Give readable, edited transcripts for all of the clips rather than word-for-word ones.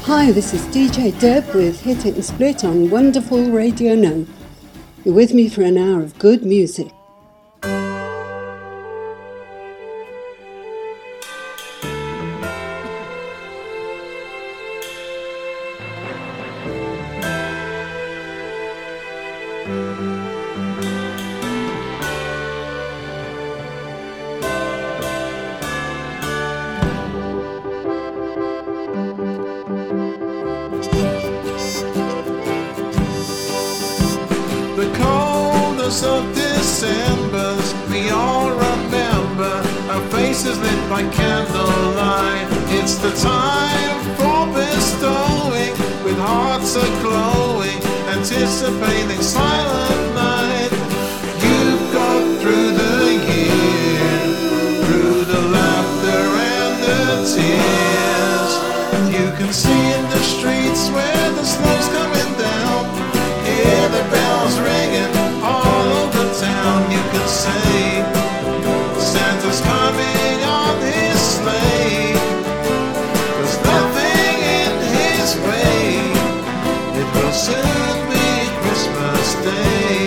Hi, this is DJ Deb with Hit It and Split on Wonderful Radio Now. You're with me for an hour of good music. Of Decembers, we all remember our faces lit by candlelight. It's the time for bestowing, with hearts a-glowing, anticipating silent night. You've got through the year, through the laughter and the tears. You can see in the streets where the snow's coming down, hear the bells ringing all over town. You can say Santa's coming on his sleigh. There's nothing in his way. It will soon be Christmas Day.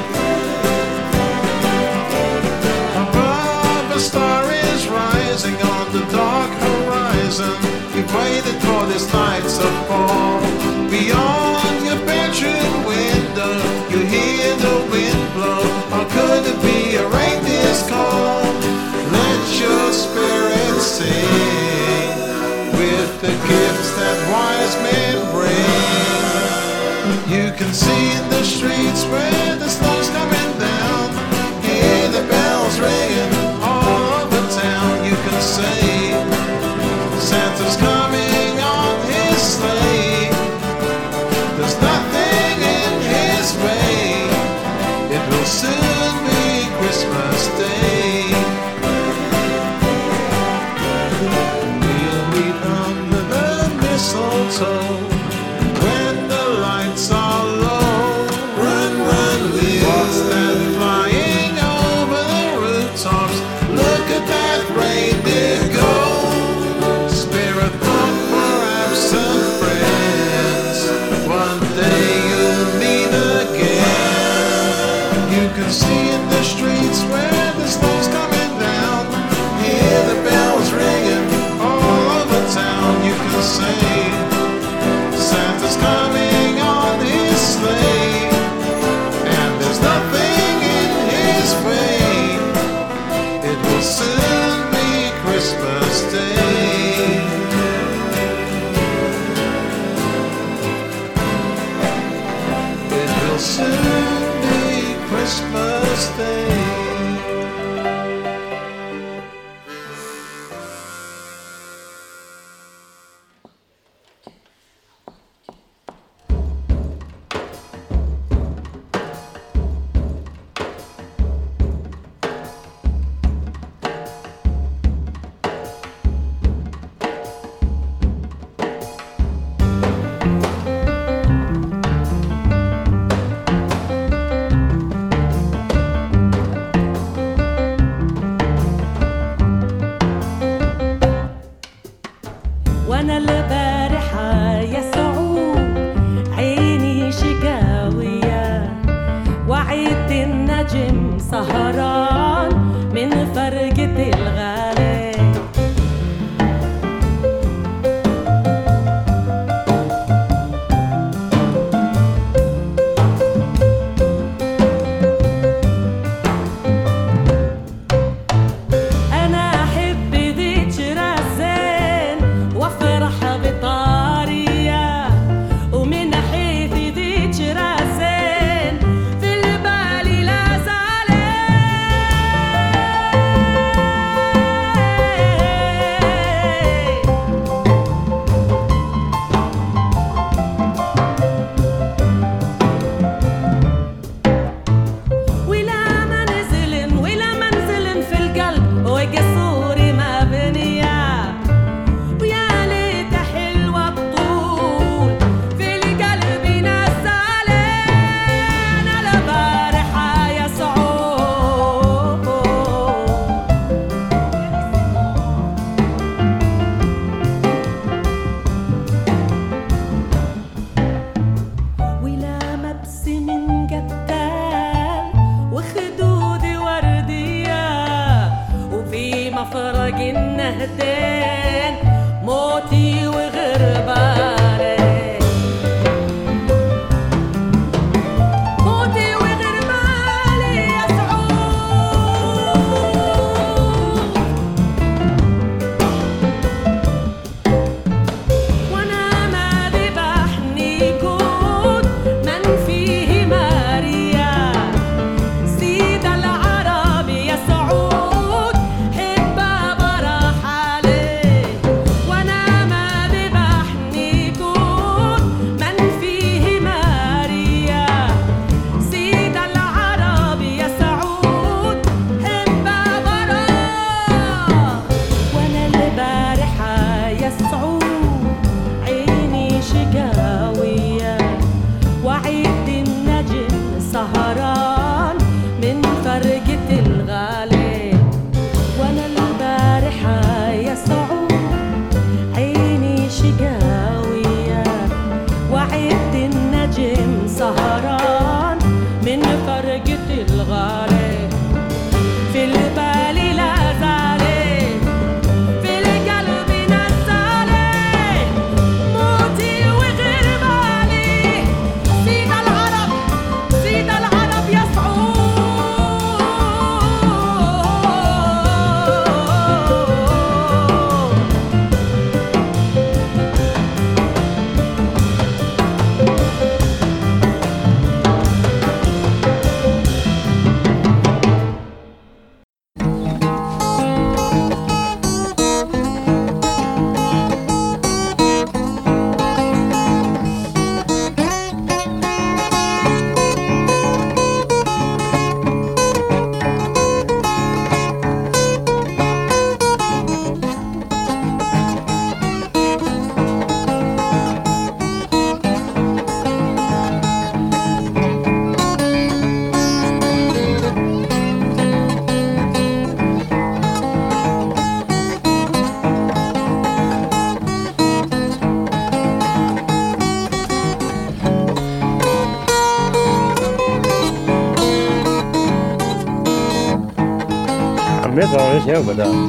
Above a star is rising on the dark horizon. You've waited for this night to fall. Beyond your bedroom window, you hear the wind blow. Or could it be a reindeer's call? Let your spirit sing with the gifts that wise men bring. You can see in the streets where the snow's coming down, hear the bells ringing all over town. You can say Santa's coming on his sleigh. There's nothing in his way. It will soon be Christmas Day. We'll meet under the mistletoe when the lights are low. Run, run, Will. What's that flying over the rooftops? Look at that reindeer go. Spirit of our absent friends. One day you'll meet again. You can see in the streets where the snow's coming down, hear the bells ringing all over town. You can say Santa's coming on his sleigh, and there's nothing in his way. It will soon be Christmas Day. It will soon be Christmas Day. وانا البارحة يا سعود عيني شقاوية، وعيت النجم سهران من فرقة الغالي. في البالي لا زالت That's all this ever done.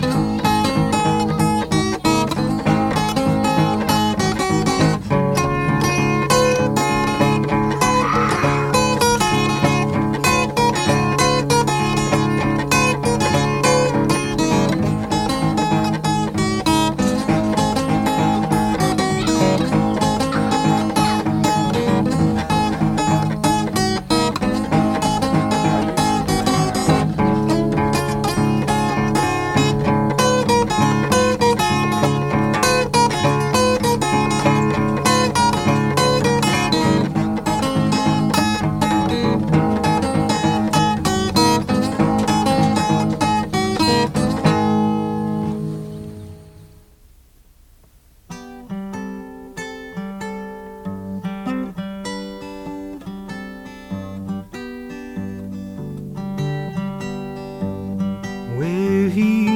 Well, he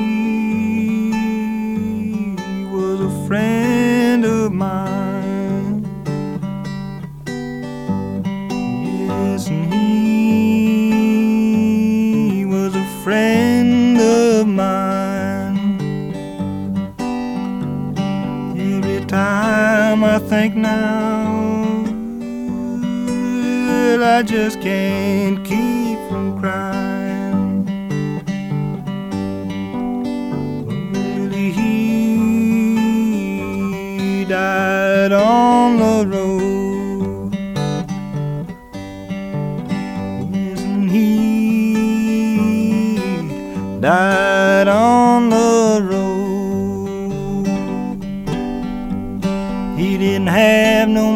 was a friend of mine. Yes, and he was a friend of mine. Every time I think now, I just can't keep from crying. Died on the road. Yes, and he died on the road. He didn't have no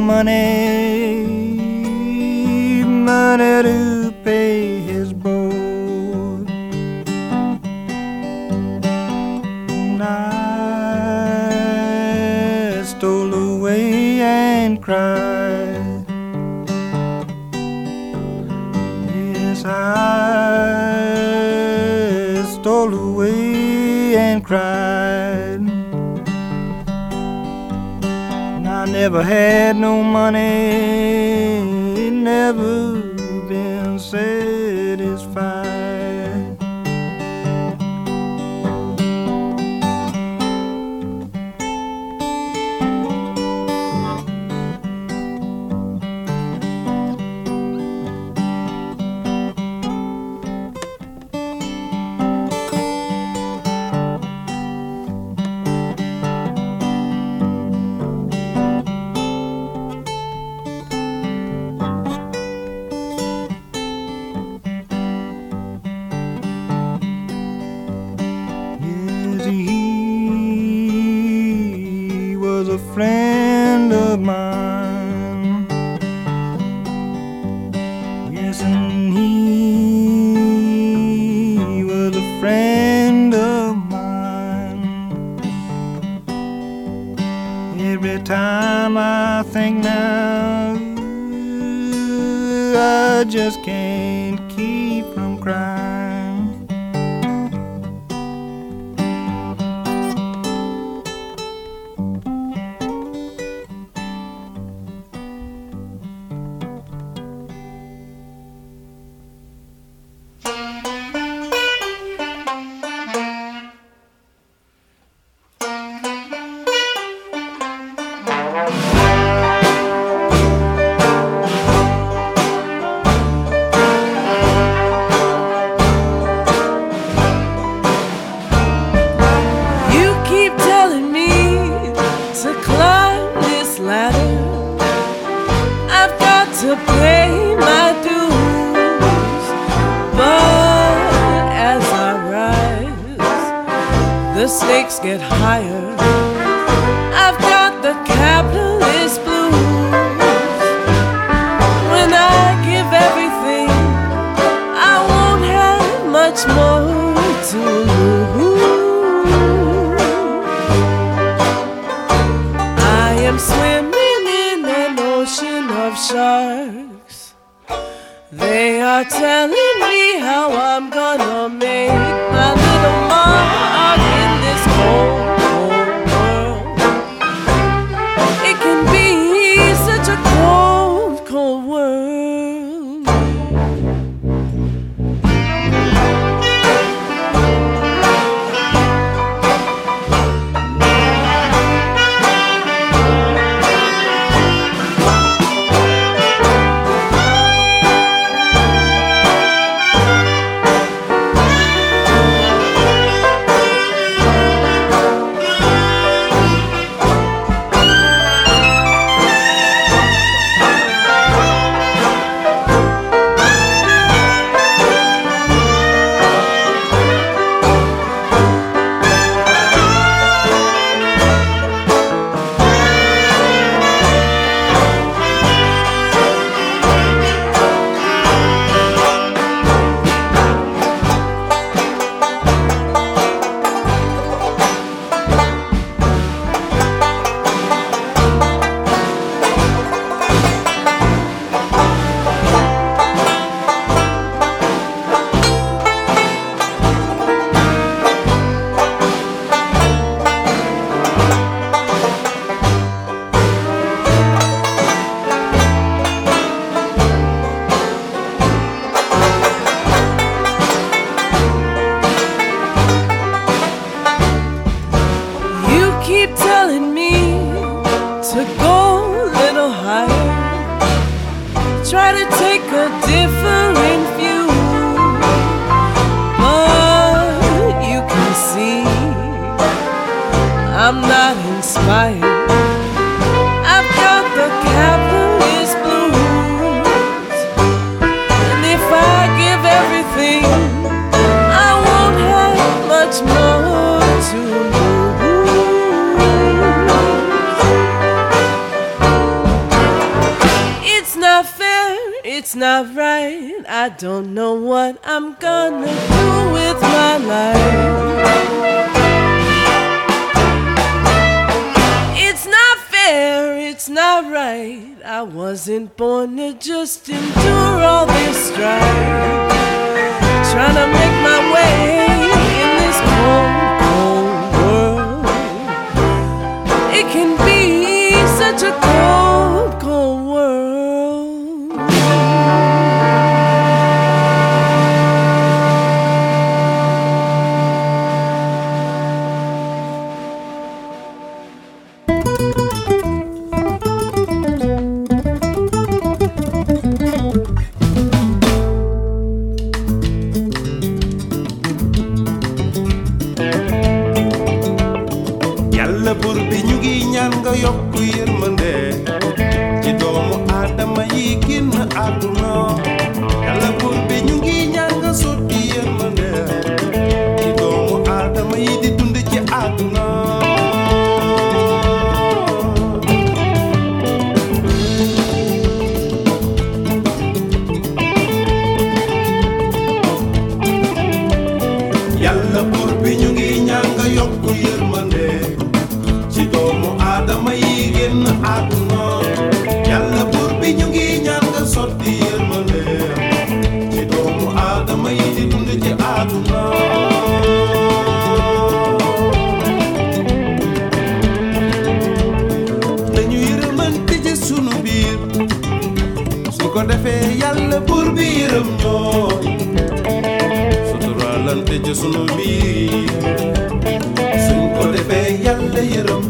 money to pay his board. And I stole away and cried. Yes, I stole away and cried. And I never had no money, never been satisfied. He was a friend of mine. Yes, and he was a friend of mine. Every time I think now, I just can't keep from crying. To pay my dues, but as I rise, the stakes get higher. I've got the capitalist blues. When I give everything, I won't have much more to lose. I am swimming in an ocean of sharks. They are telling me how I'm gonna make my little mark in this cold, cold world. It can be such a cold, cold world. inspired. I've got the capitalist blues, and if I give everything, I won't have much more to lose. It's not fair, it's not right. I don't know what I'm gonna do with my life. It's not fair, it's not right. I wasn't born to just endure all this strife, trying to make my way in this cold, cold world. It can be such a cold, cold world. Yokku yërmande ci doomu aadama yi génn àdduna Yàlla buur bi ñu ngi ñaan nga sotti yërmande ci doomu aadama yi di dund ci àdduna Yàlla buur bi ñu ngi ñaan nga yokku yërmande ci doomu aadama yi génn àdduna Yàlla buur bi ñu ngi ñaan nga sotti yërmande ci doomu aadama yi di dund ci àdduna dañu yërmante ci sunu biir su ko defee Yàlla buur bi yërëm ñoo suturaalante ci sunu biir suñ ko defee Yàlla yërëm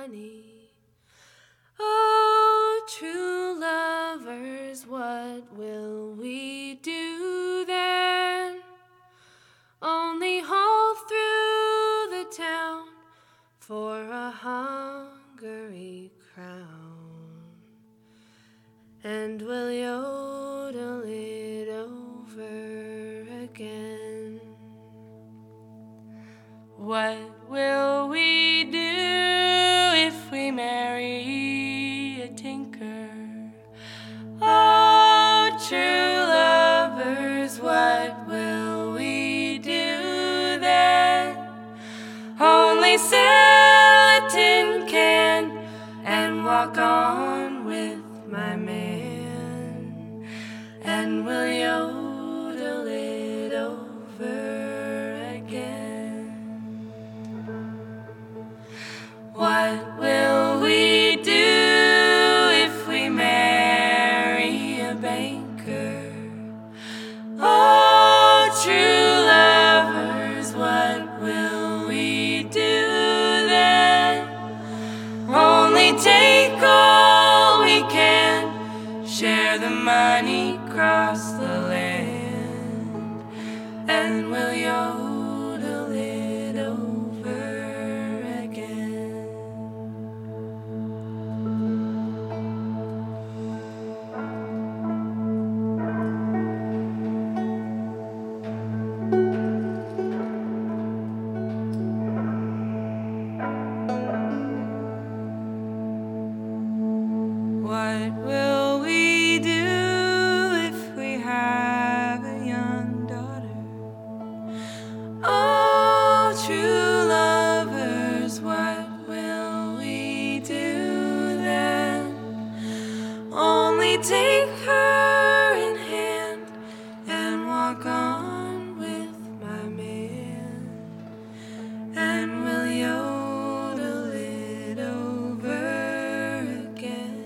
money. Oh, true lovers, what will we do then? Only haul through the town for a Hungary crown, and we'll yodel it over again. What will we do if we marry a tinker? Oh, true lovers, what will we do then? Only sell a tin can and walk on with my man, and we'll yodel it over again. What will we do if we marry a banker? Oh, true lovers, what will we do then? Only take all we can, share the money, cross the land, and we'll yodel it over again. What will we do if we have a young daughter? Oh, true lovers, what will we do then? Only take her in hand and walk on with my man, and we'll yodel it over again.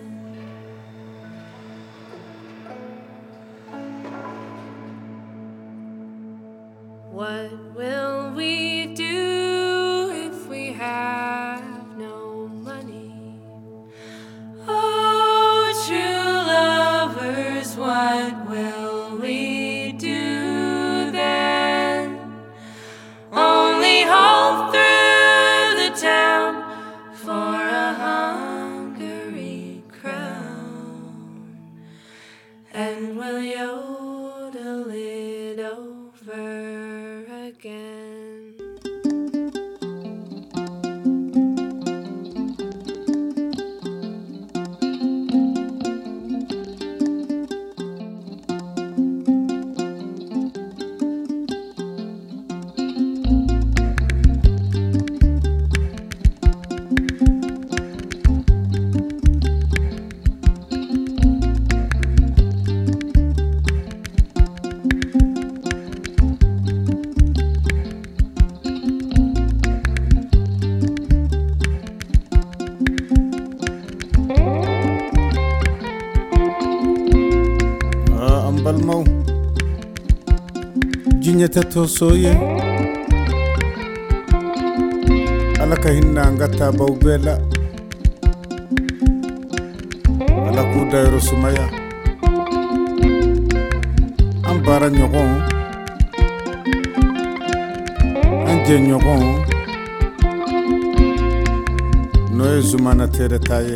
What will we do if we have no money? Oh, true lovers, what will we do then? Only haul through the town for a Hungary crown, and we'll yodel it over again. balmaw jinyata tosoye alaka hinna ngata bawbela alaku dayro sumaya ambara nyogon anje nyogon noe zumana tere taye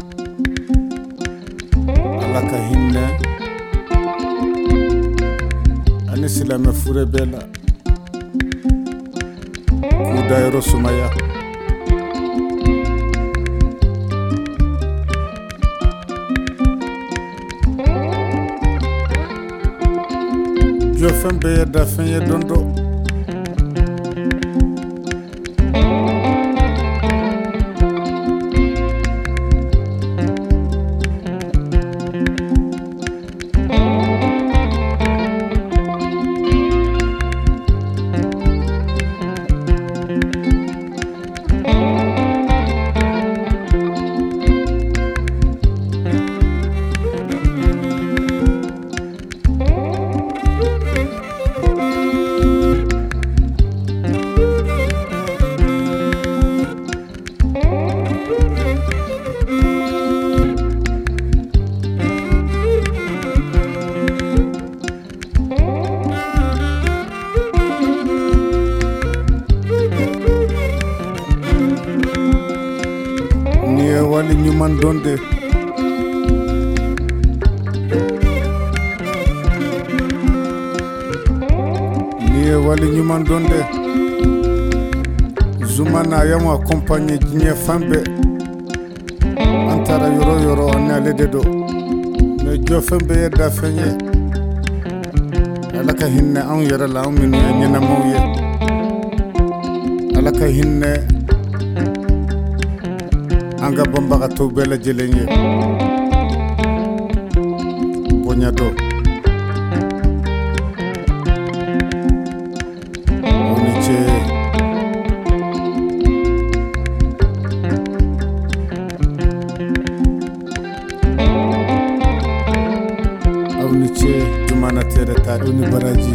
alaka hinna anisila mafure bela kudayro sumaya jo fembe da fenye dondo wali nyuman donde ni wali nyuman donde Zumana yamu accompagné Djinye Fambe antara yoro yoro on ale dedo me jo Fambe yedda feñe alaka hinne an yara la an min nyana mawye alaka hinne anga bomba to bela jelenye bonyado oniche oniche jumana tere ta oni baraji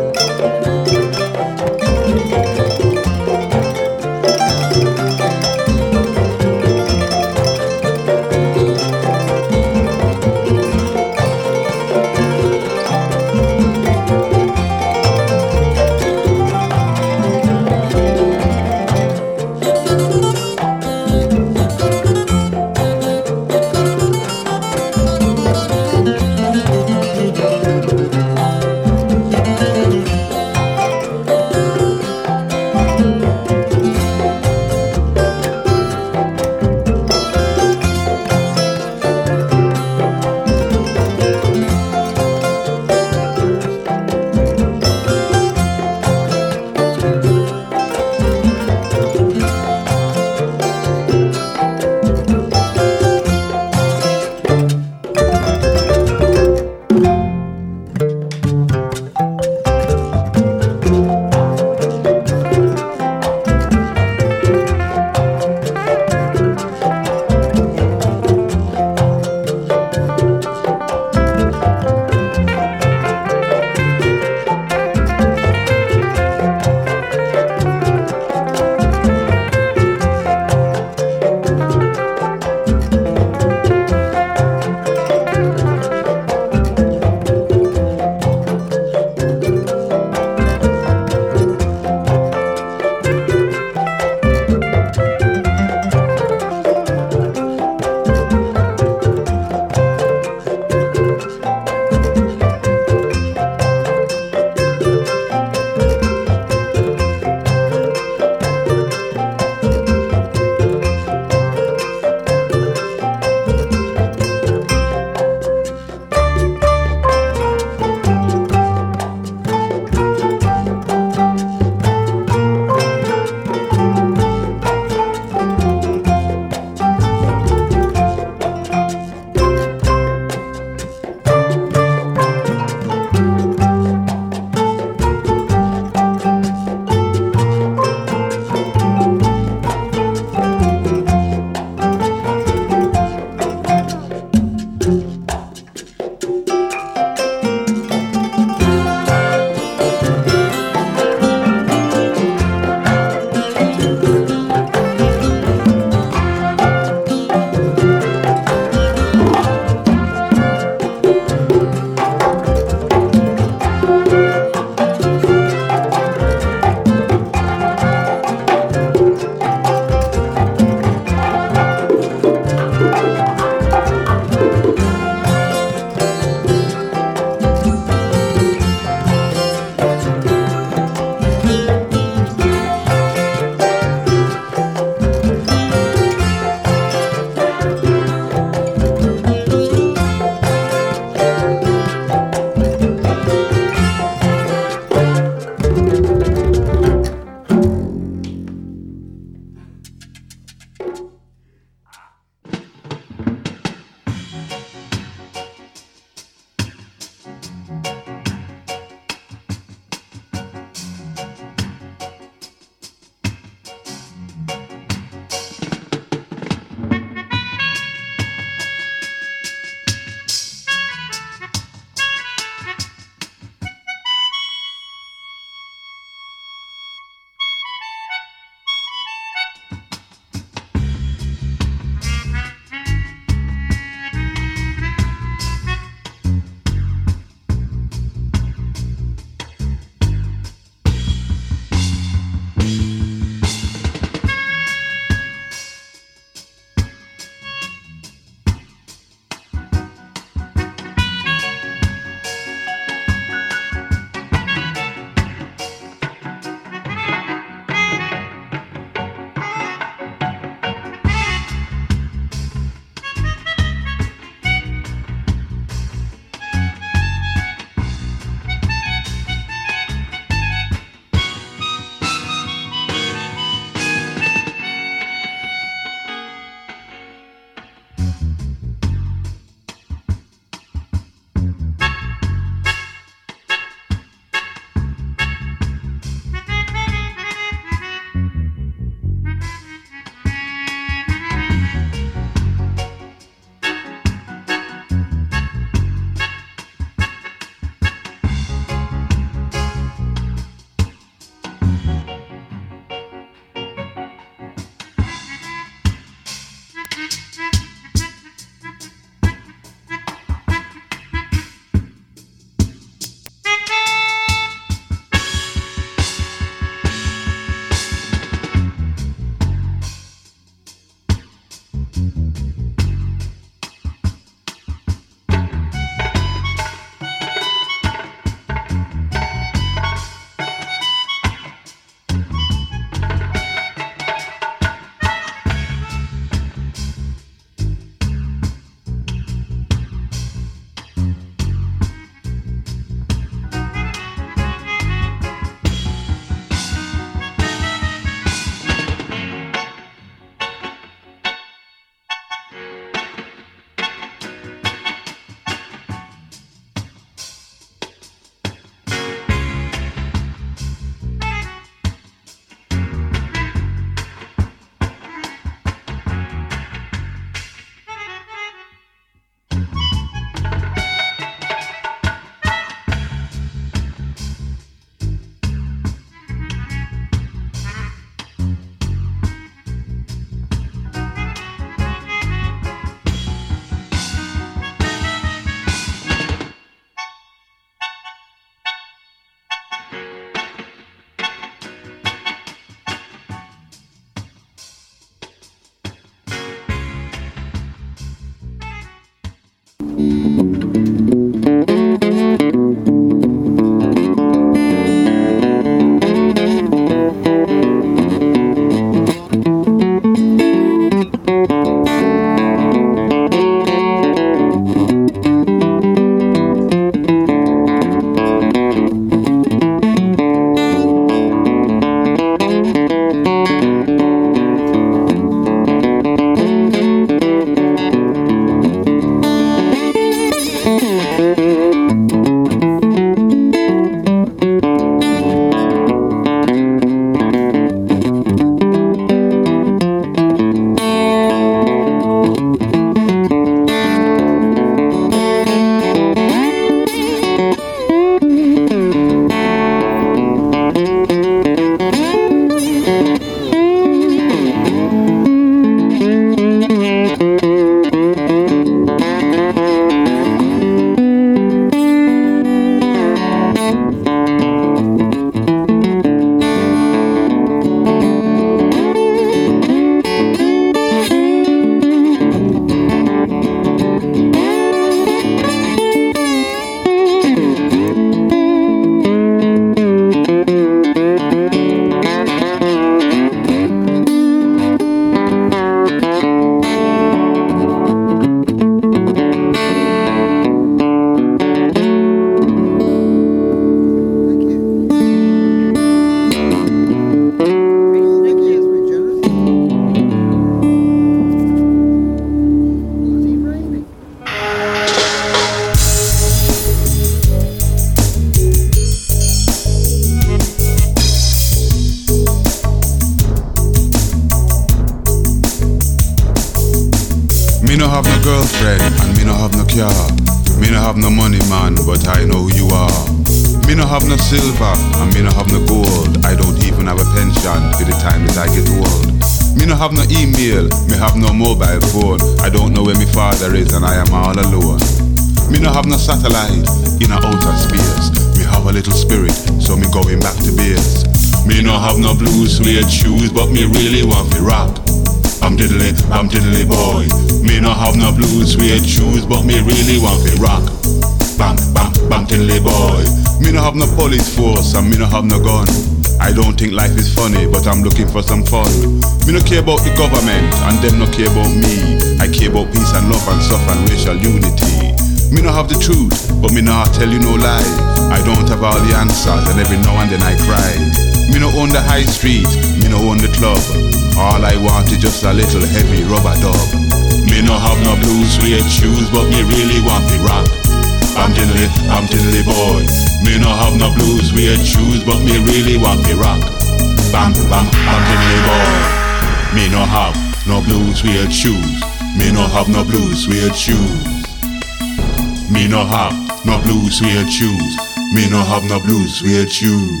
car, me no have no money, man, but I know who you are. Me no have no silver, and me no have no gold. I don't even have a pension for the time that I get old. Me no have no email, me have no mobile phone. I don't know where my father is, and I am all alone. Me no have no satellite in a outer space. Me have a little spirit, so me going back to base. Me no have no blue suede shoes, but me really want to rock. I'm diddly boy. Me no have no blue suede shoes, but me really want to rock. Bam, bam, bam, diddly boy. Me no have no police force, and me no have no gun. I don't think life is funny, but I'm looking for some fun. Me no care about the government, and them no care about me. I care about peace and love and stuff and racial unity. Me no have the truth, but me nah tell you no lie. I don't have all the answers, and every now and then I cry. Me no own the high street, me no own the club. All I want is just a little heavy rubber dub. Me no have no blue suede shoes, but me really want to rock. I'm diddly boy. Me no have no blue suede shoes, but me really want to rock. Bam, bam, I'm diddly boy. Me no have no blue suede shoes. Me no have no blue suede shoes. Me no have no blue suede shoes. Me no have no blue suede shoes.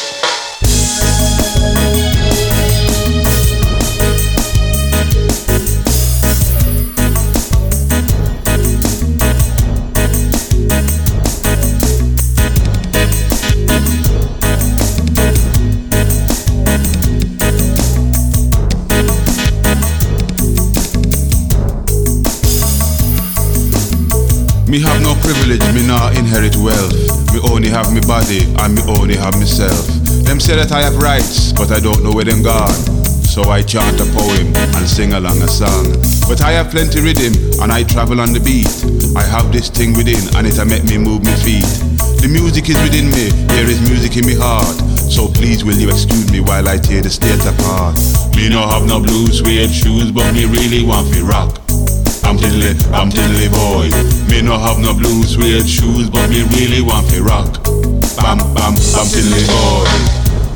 Me have no privilege, me nah inherit wealth. Me only have me body and me only have myself. Them say that I have rights, but I don't know where them gone. So I chant a poem and sing along a song. But I have plenty rhythm and I travel on the beat. I have this thing within and it a make me move me feet. The music is within me, there is music in me heart. So please will you excuse me while I tear the state apart. Me no have no blue suede shoes, but me really want to rock. I'm diddly boy. Me no have no blue suede shoes, but me really want to rock. Bam, bam, bam, diddly boy.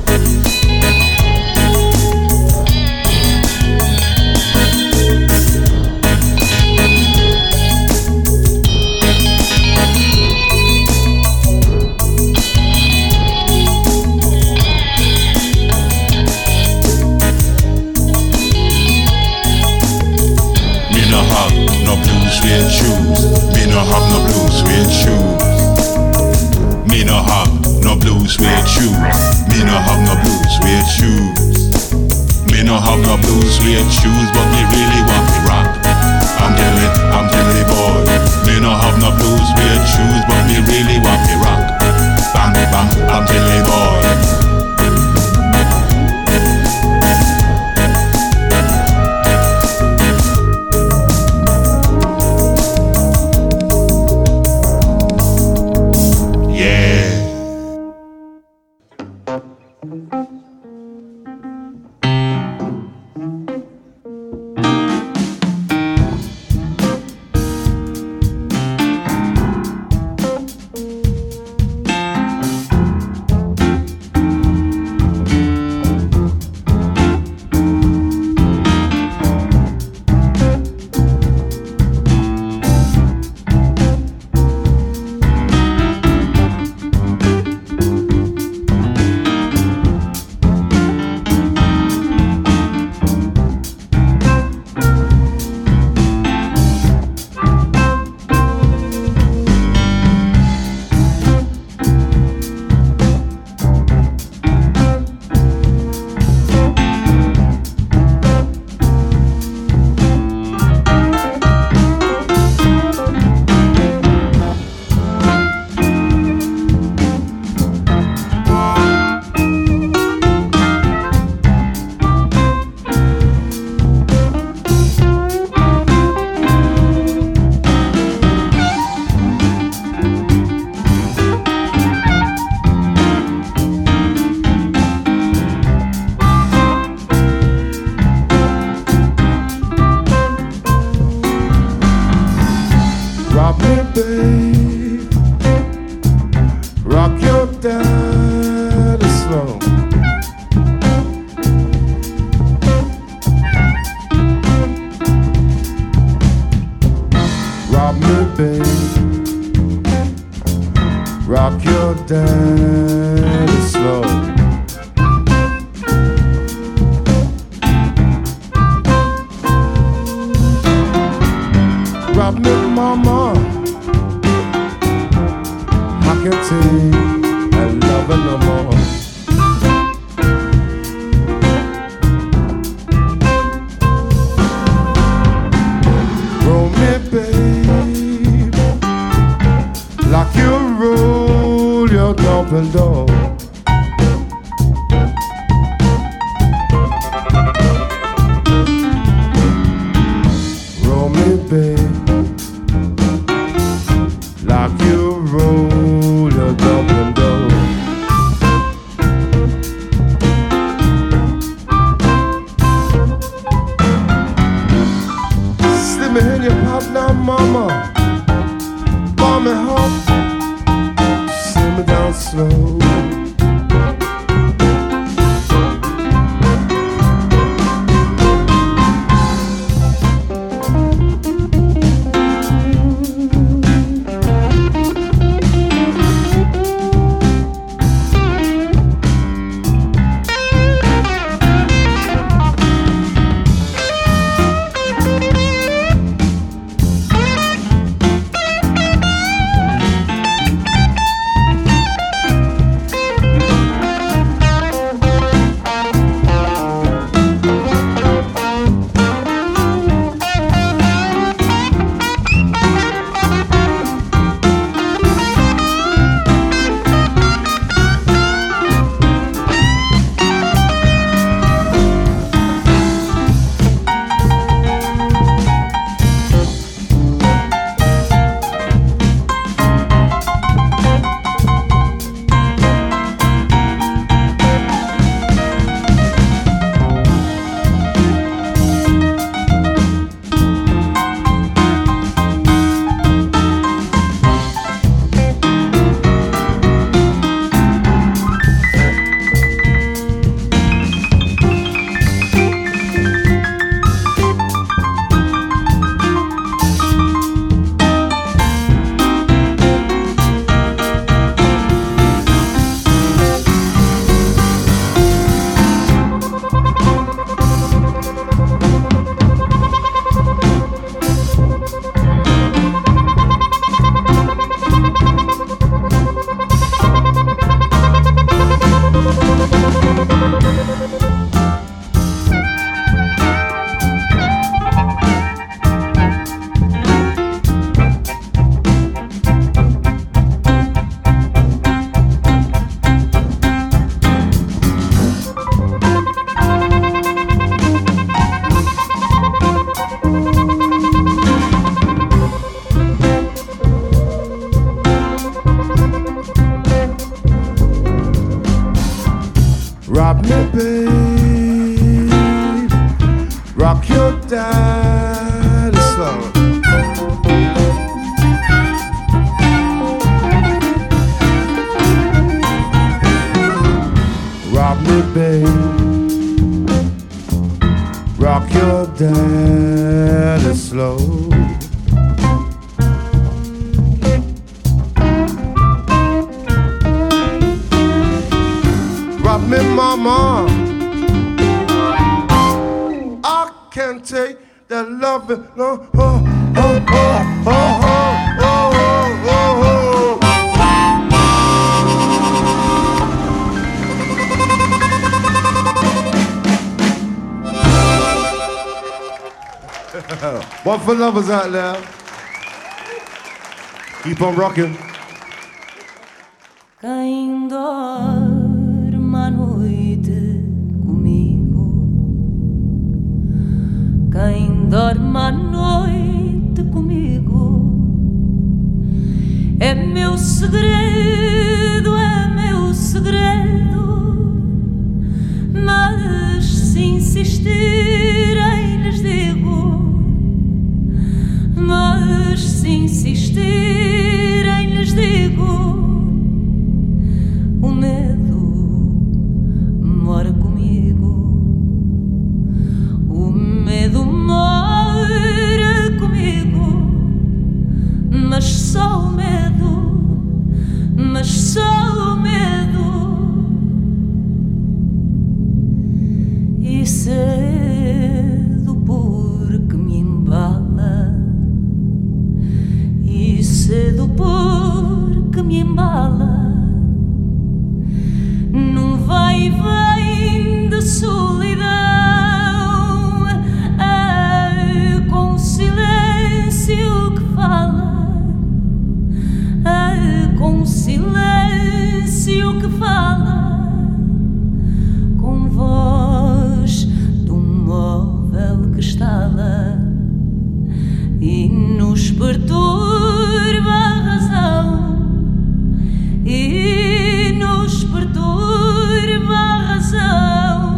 Suede shoes. Me no have no blue suede shoes. Me no have no blue suede shoes. Me no have no blue suede shoes. Me no have no blue suede shoes, but me really want to rock. I'm diddly boy. Me no have no blue suede shoes, but me really want to rock. Bang bang, I'm diddly boy. baby. rock your daddy slow. Rock me, mama, I can't take that loving no more. Roll me, babe, like you roll your dumpling door. Roll me, babe, like you roll your dumpling door. Slip me in your pop now, mama. Bomb me hot, send me down slow. Rock me, babe, rock your daddy slow. Rock me, babe, rock your daddy slow. Rock me, mama, I can't take that loving no. Oh, oh, oh, oh, oh, oh, oh, oh. One for lovers out there. Keep on rocking. Quem dorme à noite comigo, quem dorme à noite comigo, é meu segredo, mas se insistirem lhes digo, mas se insistirem lhes digo, o medo mora comigo, o medo mora comigo, mas só o medo, mas só o medo. E cedo porque me embala, e cedo porque me embala, num vai e vem de solidão, com silêncio que fala, com silêncio que fala, com voz de um móvel que estala e nos perturba a razão, e nos perturba a razão.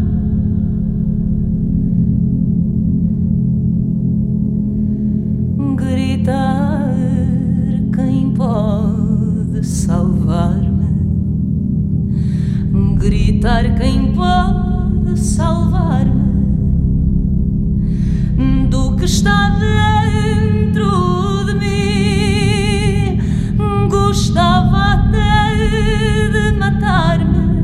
Gritar quem pode salvar-me, gritar quem pode salvar-me do que está dentro de mim. Gostava até de matar-me,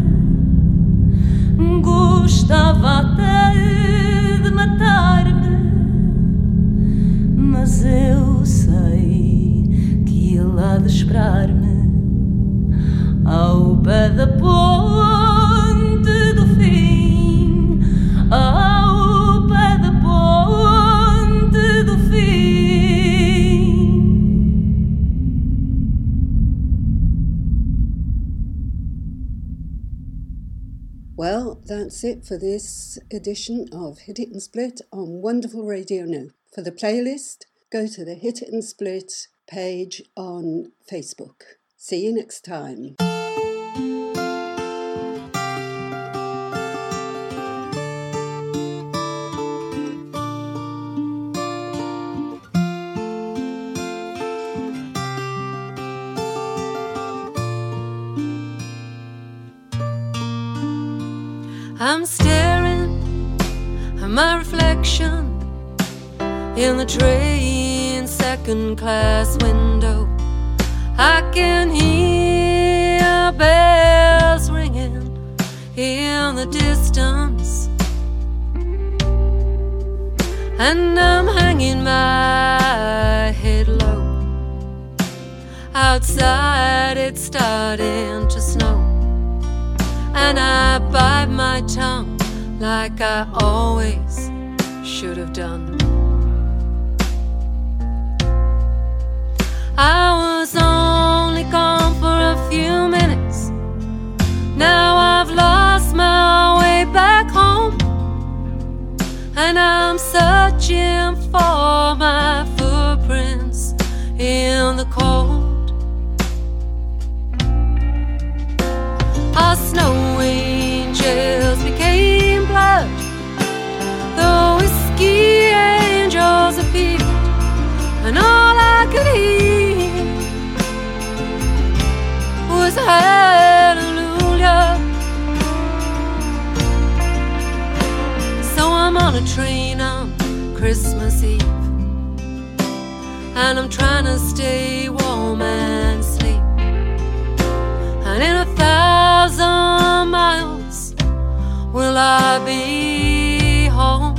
gostava até de matar-me, mas eu sei que ele há de esperar-me ao pé da ponte do fim, ao pé da ponte do fim. Well, that's it for this edition of Hit It and Split on Wonderful Radio Now. For the playlist, go to the Hit It and Split page on Facebook. See you next time. I'm staring at my reflection in the train second class window. I can hear bells ringing in the distance, and I'm hanging my head low. Outside it's starting to snow, and I bite my tongue like I always should have done. I was only gone for a few minutes. Now I've lost my way back home, and I'm searching for my footprints in the cold. Our snow angels became blood, the whiskey angels appeared, and all I could hear was hallelujah. So I'm on a train on Christmas Eve, and I'm trying to stay warm and sleep, and in 1,000 miles will I be home.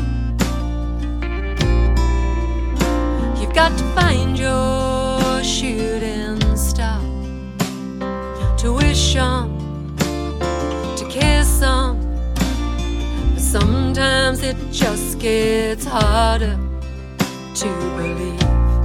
You've got to find your shooting star, to wish on, to kiss on, but sometimes it just gets harder to believe.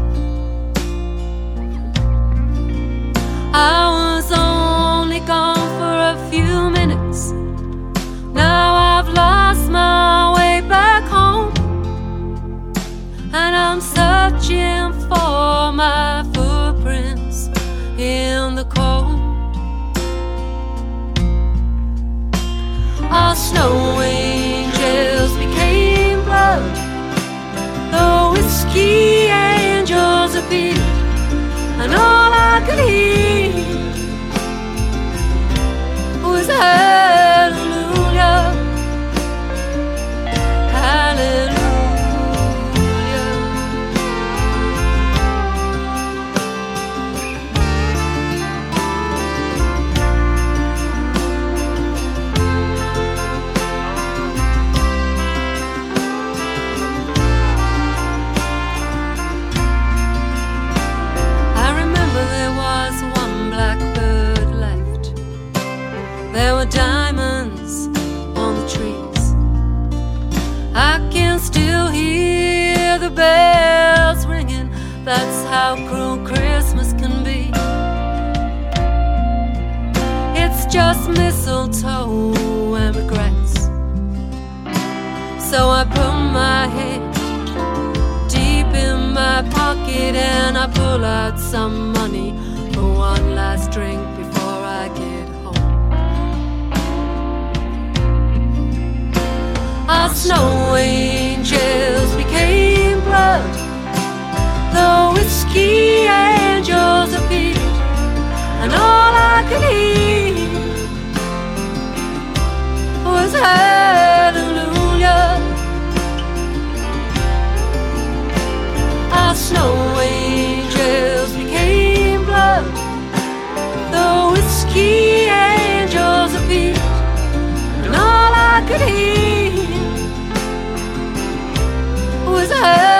I was only gone for a few minutes. Now I've lost my way back home, and I'm searching for my footprints in the cold. Our snow angels became blood, the whiskey angels appeared, and all I could hear was hallelujah, hallelujah. can still hear the bells ringing. That's how cruel Christmas can be. It's just mistletoe and regrets. So I put my head deep in my pocket and I pull out some money for one last drink before I get home. Our snow angels became blood, the whiskey angels appeared, and all I could hear was hallelujah. Our snow angels became blood, the whiskey angels appeared, and all I could hear was hallelujah.